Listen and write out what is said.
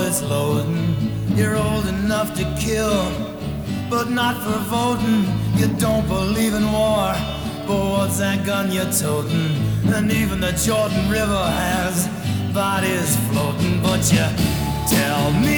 bullets loading. You're old enough to kill, but not for voting. You don't believe in war, but what's that gun you're toting? And even the Jordan River has bodies floating. But you tell me